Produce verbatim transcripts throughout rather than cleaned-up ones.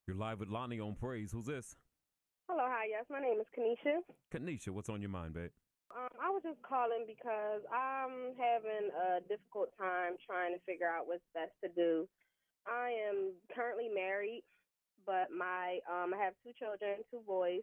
You're live with Lonnie on Praise. Who's this? Hello, hi, yes, my name is Kanisha. Kanisha, what's on your mind, babe? Um, I was just calling because I'm having a difficult time trying to figure out what's best to do. I am currently married, but my um, I have two children, two boys.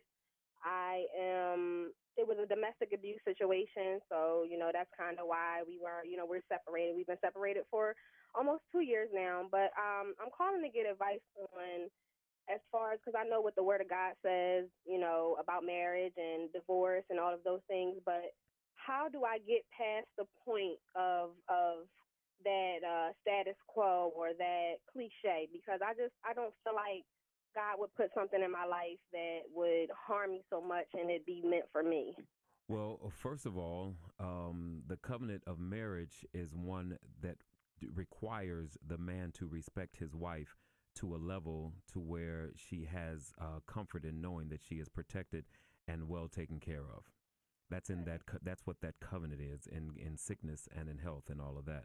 I am. It was a domestic abuse situation, so you know that's kind of why we were. You know, we're separated. We've been separated for almost two years now. But um, I'm calling to get advice on as far as because I know what the Word of God says, you know, about marriage and divorce and all of those things. But how do I get past the point of of that uh, status quo or that cliche? Because I just I don't feel like God would put something in my life that would harm me so much and it be meant for me. Well, uh, first of all, um, the covenant of marriage is one that d- requires the man to respect his wife to a level to where she has uh, comfort in knowing that she is protected and well taken care of. That's in that. Co- that's what that covenant is in in sickness and in health and all of that.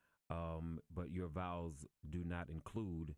Um, but your vows do not include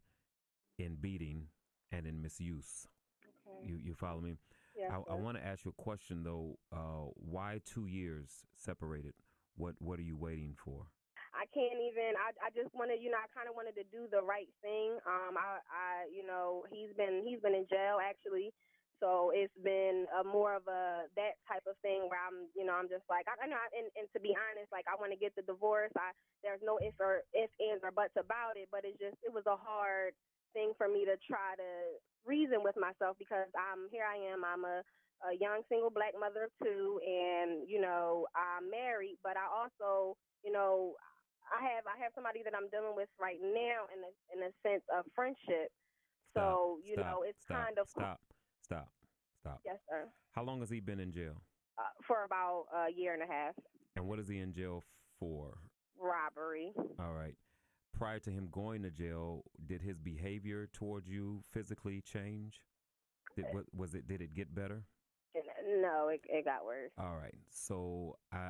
in beating and in misuse. Okay. You you follow me? Yes, I, I sir. want to ask you a question though. Uh, why two years separated? What what are you waiting for? I can't even. I I just wanted, you know, I kind of wanted to do the right thing. Um, I I you know he's been he's been in jail actually, so it's been a more of a that type of thing where I'm you know I'm just like I, I know and and to be honest, like I want to get the divorce. I there's no if or if ands or buts about it, but it's just it was a hard thing for me to try to reason with myself because I'm here I am I'm a a young single black mother of two, and you know I'm married, but I also you know I have I have somebody that I'm dealing with right now in a in a sense of friendship. Stop, So you stop, know, it's stop, kind of stop, stop, stop. yes, sir. How long has he been in jail? Uh, for about a year and a half, And what is he in jail for? robbery. All right. Prior to him going to jail, did his behavior towards you physically change? Did what was it? Did it get better? No, it it got worse. All right. So I,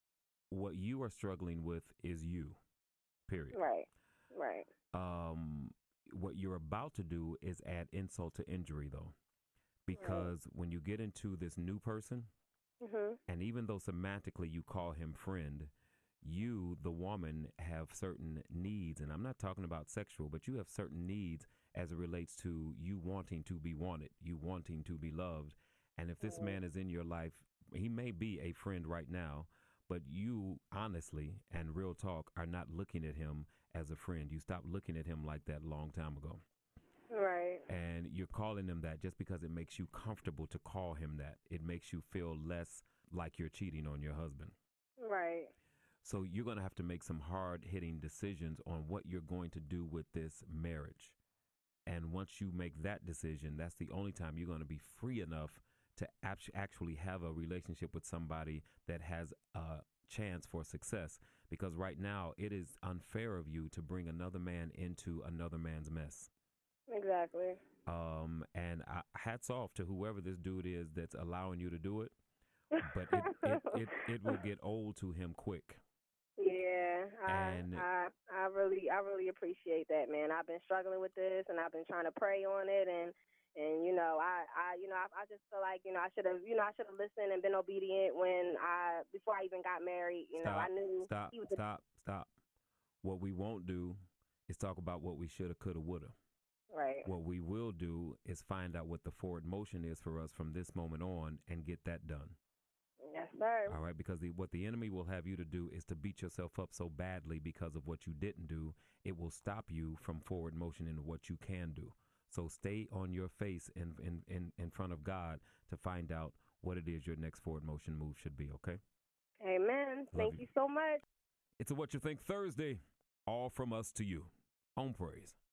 what you are struggling with is you. Period. Right, right. Um, what you're about to do is add insult to injury, though, Right. because when you get into this new person, Mhm. and even though semantically you call him friend, you, the woman, have certain needs, and I'm not talking about sexual, but you have certain needs as it relates to you wanting to be wanted, you wanting to be loved. And if this Right. man is in your life, he may be a friend right now, but you honestly and real talk are not looking at him as a friend. You stopped looking at him like that a long time ago. Right. And you're calling him that just because it makes you comfortable to call him that. It makes you feel less like you're cheating on your husband. Right. So you're going to have to make some hard hitting decisions on what you're going to do with this marriage. And once you make that decision, that's the only time you're going to be free enough to act- actually have a relationship with somebody that has a chance for success. Because right now, it is unfair of you to bring another man into another man's mess. Exactly. Um, and I, hats off to whoever this dude is that's allowing you to do it. But it, it, it, it will get old to him quick. Yeah, I And I I really I really appreciate that, man. I've been struggling with this and I've been trying to pray on it and and you know, I I you know, I, I just feel like, you know, I should have, you know, I should have listened and been obedient when I before I even got married, you know. I stop, knew stop, he was a, stop, stop. What we won't do is talk about what we shoulda, coulda, woulda. right. What we will do is find out what the forward motion is for us from this moment on and get that done. Yes, sir. All right, because the, what the enemy will have you to do is to beat yourself up so badly because of what you didn't do. It will stop you from forward motion into what you can do. So stay on your face in, in, in, in front of God to find out what it is your next forward motion move should be, okay? Amen. Love Thank you. you so much. It's a What You Think Thursday, all from us to you. On Praise.